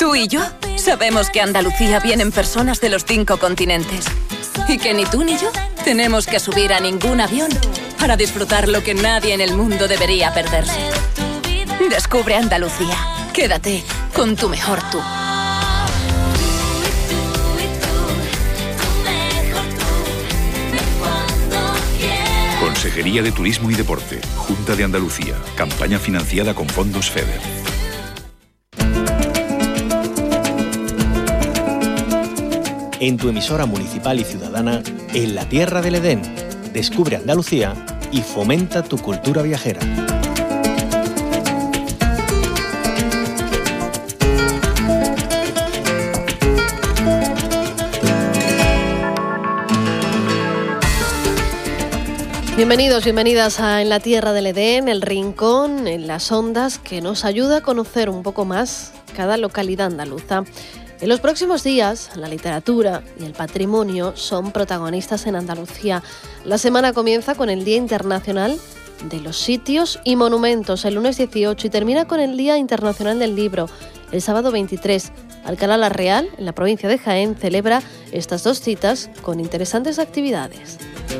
Tú y yo sabemos que a Andalucía vienen personas de los 5 continentes y que ni tú ni yo tenemos que subir a ningún avión para disfrutar lo que nadie en el mundo debería perderse. Descubre Andalucía. Quédate con tu mejor tú. Consejería de Turismo y Deporte, Junta de Andalucía, campaña financiada con fondos FEDER. En tu emisora municipal y ciudadana, en la tierra del Edén, descubre Andalucía y fomenta tu cultura viajera. Bienvenidos, bienvenidas a En la Tierra del Edén, el rincón, en las ondas que nos ayuda a conocer un poco más cada localidad andaluza. En los próximos días, la literatura y el patrimonio son protagonistas en Andalucía. La semana comienza con el Día Internacional de los Sitios y Monumentos, el lunes 18, y termina con el Día Internacional del Libro, el sábado 23. Alcalá la Real, en la provincia de Jaén, celebra estas dos citas con interesantes actividades.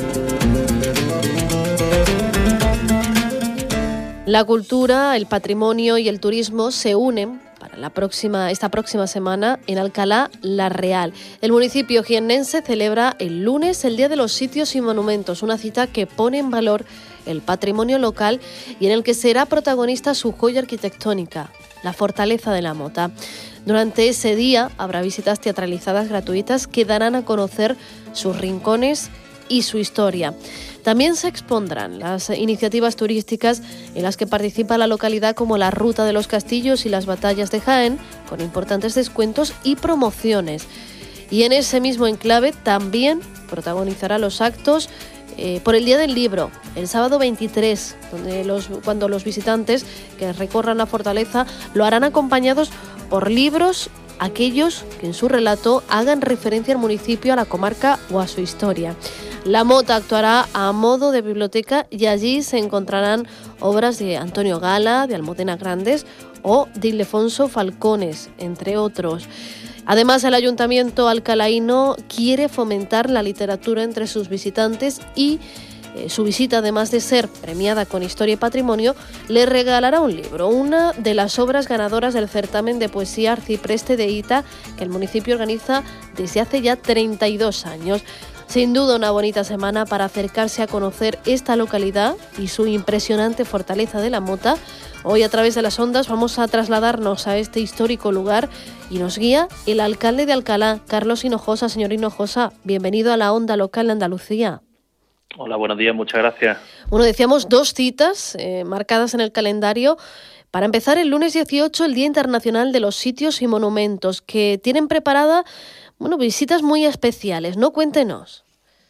La cultura, el patrimonio y el turismo se unen para esta próxima semana en Alcalá la Real. El municipio jiennense celebra el lunes el Día de los Sitios y Monumentos, una cita que pone en valor el patrimonio local y en el que será protagonista su joya arquitectónica, la Fortaleza de la Mota. Durante ese día habrá visitas teatralizadas gratuitas que darán a conocer sus rincones y su historia. También se expondrán las iniciativas turísticas en las que participa la localidad, como la Ruta de los Castillos y las Batallas de Jaén, con importantes descuentos y promociones. Y en ese mismo enclave también protagonizará los actos por el Día del Libro, el sábado 23, cuando los visitantes que recorran la fortaleza lo harán acompañados por libros, aquellos que en su relato hagan referencia al municipio, a la comarca o a su historia. La Mota actuará a modo de biblioteca y allí se encontrarán obras de Antonio Gala, de Almudena Grandes o de Ildefonso Falcones, entre otros. Además, el Ayuntamiento alcalaíno quiere fomentar la literatura entre sus visitantes y su visita, además de ser premiada con Historia y Patrimonio, le regalará un libro, una de las obras ganadoras del certamen de poesía Arcipreste de Ita, que el municipio organiza desde hace ya 32 años. Sin duda una bonita semana para acercarse a conocer esta localidad y su impresionante Fortaleza de la Mota. Hoy, a través de las ondas, vamos a trasladarnos a este histórico lugar y nos guía el alcalde de Alcalá, Carlos Hinojosa. Señor Hinojosa, bienvenido a la Onda Local de Andalucía. Hola, buenos días, muchas gracias. Bueno, decíamos dos citas marcadas en el calendario. Para empezar, el lunes 18, el Día Internacional de los Sitios y Monumentos, que tienen preparada visitas muy especiales, ¿no? Cuéntenos.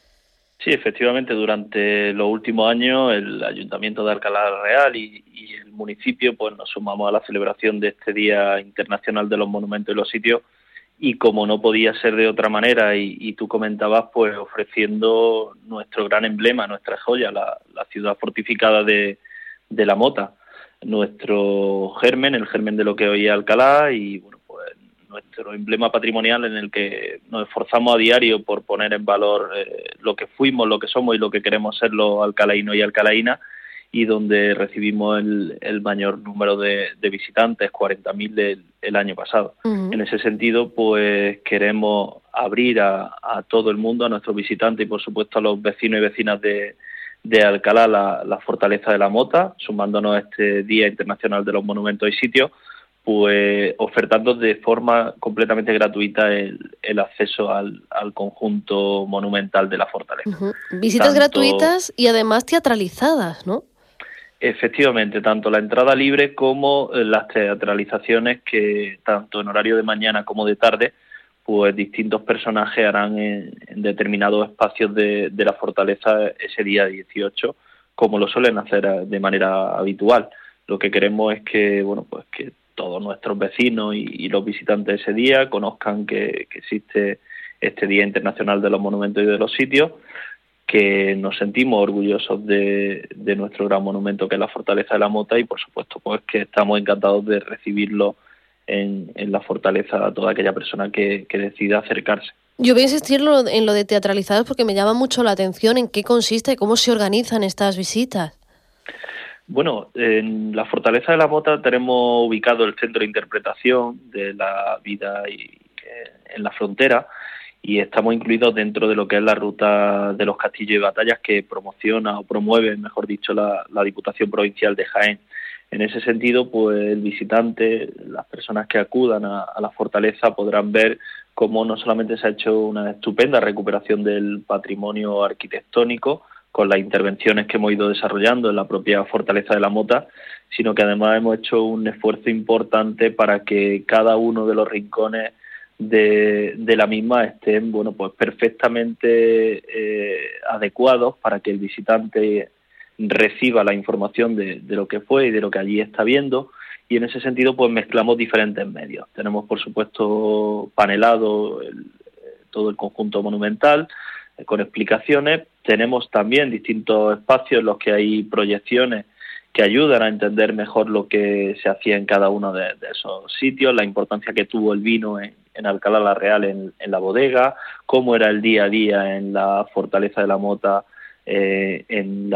Sí, efectivamente, durante los últimos años el Ayuntamiento de Alcalá la Real y el municipio pues nos sumamos a la celebración de este Día Internacional de los Monumentos y los Sitios, y como no podía ser de otra manera, y tú comentabas, pues ofreciendo nuestro gran emblema, nuestra joya, la ciudad fortificada de la Mota, nuestro germen, el germen de lo que hoy es Alcalá, y bueno, pues nuestro emblema patrimonial en el que nos esforzamos a diario por poner en valor lo que fuimos, lo que somos y lo que queremos ser los alcalaínos y alcalaínas, y donde recibimos el mayor número de visitantes, 40.000 el año pasado. Uh-huh. En ese sentido, pues queremos abrir a todo el mundo, a nuestros visitantes y por supuesto a los vecinos y vecinas de Alcalá, la Fortaleza de la Mota, sumándonos a este Día Internacional de los Monumentos y Sitios, pues ofertando de forma completamente gratuita el acceso al conjunto monumental de la fortaleza. Uh-huh. Visitas gratuitas y además teatralizadas, ¿no? Efectivamente, tanto la entrada libre como las teatralizaciones, que tanto en horario de mañana como de tarde, pues distintos personajes harán en determinados espacios de la fortaleza ese día 18, como lo suelen hacer de manera habitual. Lo que queremos es que, que todos nuestros vecinos y los visitantes ese día conozcan que existe este Día Internacional de los Monumentos y de los Sitios, que nos sentimos orgullosos de nuestro gran monumento, que es la Fortaleza de la Mota, y por supuesto pues que estamos encantados de recibirlo en la fortaleza a toda aquella persona que decida acercarse. Yo voy a insistir en lo de teatralizados porque me llama mucho la atención en qué consiste, cómo se organizan estas visitas. Bueno, en la Fortaleza de la Mota tenemos ubicado el centro de interpretación de la vida en la frontera, y estamos incluidos dentro de lo que es la ruta de los castillos y batallas que promociona o promueve, mejor dicho, la Diputación Provincial de Jaén. En ese sentido, pues el visitante, las personas que acudan a la fortaleza podrán ver cómo no solamente se ha hecho una estupenda recuperación del patrimonio arquitectónico con las intervenciones que hemos ido desarrollando en la propia Fortaleza de la Mota, sino que además hemos hecho un esfuerzo importante para que cada uno de los rincones de la misma estén, bueno, pues perfectamente adecuados para que el visitante reciba la información de lo que fue y de lo que allí está viendo. Y en ese sentido pues mezclamos diferentes medios. Tenemos, por supuesto, panelado todo el conjunto monumental con explicaciones. Tenemos también distintos espacios en los que hay proyecciones que ayudan a entender mejor lo que se hacía en cada uno de esos sitios, la importancia que tuvo el vino en Alcalá la Real en la bodega, cómo era el día a día en la Fortaleza de la Mota, en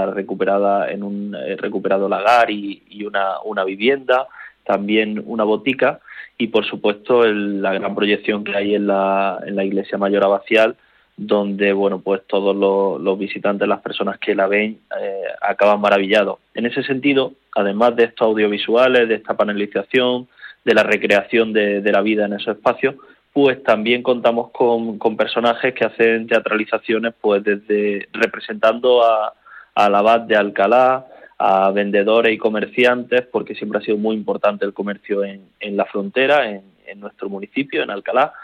un recuperado lagar y una vivienda, también una botica, y por supuesto la gran proyección que hay en la Iglesia Mayor Abacial, donde bueno, pues todos los visitantes, las personas que la ven, acaban maravillados. En ese sentido, además de estos audiovisuales, de esta panelización, de la recreación de la vida en esos espacios, pues también contamos con personajes que hacen teatralizaciones, pues desde representando al abad de Alcalá, a vendedores y comerciantes, porque siempre ha sido muy importante el comercio en la frontera, en nuestro municipio, en Alcalá,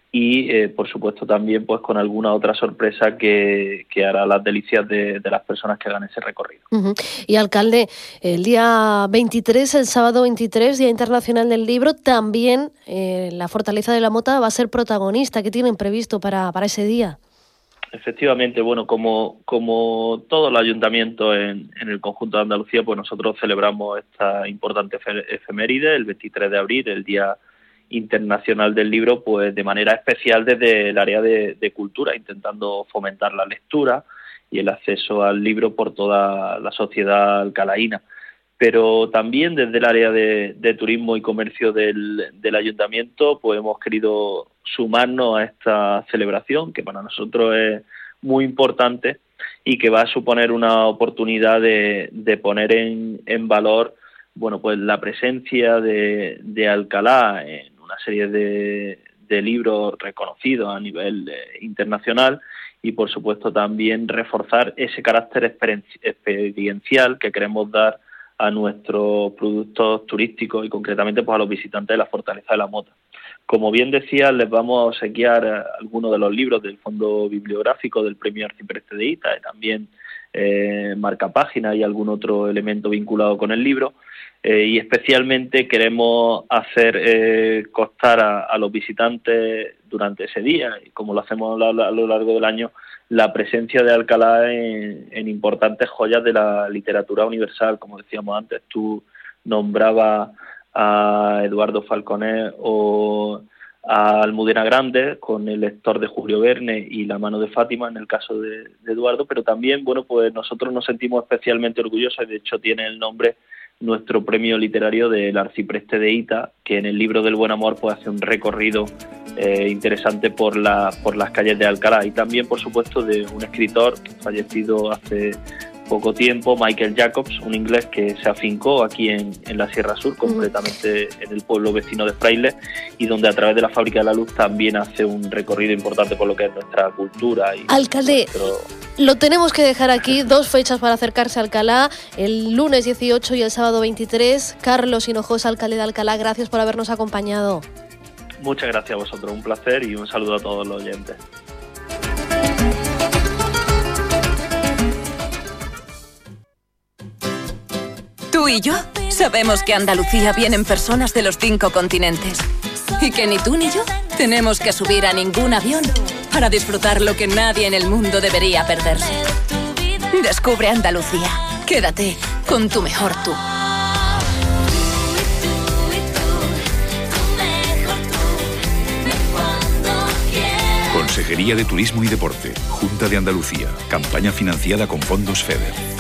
y por supuesto también pues con alguna otra sorpresa que hará las delicias de las personas que hagan ese recorrido. Uh-huh. Y alcalde, el día 23, el sábado 23, Día Internacional del Libro, también la Fortaleza de la Mota va a ser protagonista. ¿Qué tienen previsto para ese día? Efectivamente, bueno, como todos los ayuntamientos en el conjunto de Andalucía, pues nosotros celebramos esta importante efeméride, el 23 de abril, el Día Internacional del Libro, pues de manera especial desde el área de cultura, intentando fomentar la lectura y el acceso al libro por toda la sociedad alcalaína. Pero también desde el área de turismo y comercio del ayuntamiento, pues hemos querido sumarnos a esta celebración, que para nosotros es muy importante y que va a suponer una oportunidad de poner en valor, bueno, pues la presencia de Alcalá en una serie de libros reconocidos a nivel internacional, y por supuesto también reforzar ese carácter experiencial que queremos dar a nuestros productos turísticos y concretamente pues a los visitantes de la Fortaleza de la Mota. Como bien decía, les vamos a obsequiar algunos de los libros del fondo bibliográfico del Premio Arcipreste de Hita, y también marcapáginas y algún otro elemento vinculado con el libro, y especialmente queremos hacer constar a los visitantes durante ese día, y como lo hacemos a lo largo del año, la presencia de Alcalá en importantes joyas de la literatura universal. Como decíamos antes, tú nombrabas a Eduardo Falconer o a Almudena Grandes con El lector de Julio Verne y La mano de Fátima en el caso de Eduardo, pero también, bueno, pues nosotros nos sentimos especialmente orgullosos, y de hecho tiene el nombre nuestro premio literario del Arcipreste de Hita, que en el libro del Buen Amor pues hace un recorrido interesante por las calles de Alcalá, y también por supuesto de un escritor fallecido hace poco tiempo, Michael Jacobs, un inglés que se afincó aquí en la Sierra Sur, concretamente en el pueblo vecino de Frailes, y donde a través de la Fábrica de la Luz también hace un recorrido importante por lo que es nuestra cultura. Alcalde, lo tenemos que dejar aquí, 2 fechas para acercarse a Alcalá, el lunes 18 y el sábado 23. Carlos Hinojosa, alcalde de Alcalá, gracias por habernos acompañado. Muchas gracias a vosotros, un placer, y un saludo a todos los oyentes. Tú y yo sabemos que a Andalucía vienen personas de los 5 continentes, y que ni tú ni yo tenemos que subir a ningún avión para disfrutar lo que nadie en el mundo debería perderse. Descubre Andalucía. Quédate con tu mejor tú. Consejería de Turismo y Deporte, Junta de Andalucía, campaña financiada con fondos FEDER.